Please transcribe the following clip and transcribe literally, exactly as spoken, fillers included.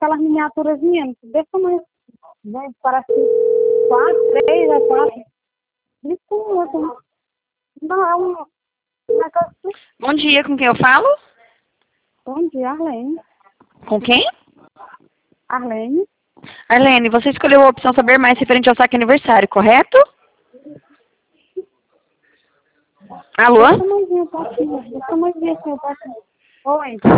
aquelas miniaturazinhas, desse tamanho. Né? Parece quatro, três, é quatro. Isso, assim. Não, é um negócio. Bom dia, com quem eu falo? Bom dia, Arlene. Com quem? Arlene. Arlene, você escolheu a opção saber mais referente ao saque aniversário, correto? Alô? Desse tamanhozinho, eu posso. Desse tamanhozinho, assim, eu posso. Oi.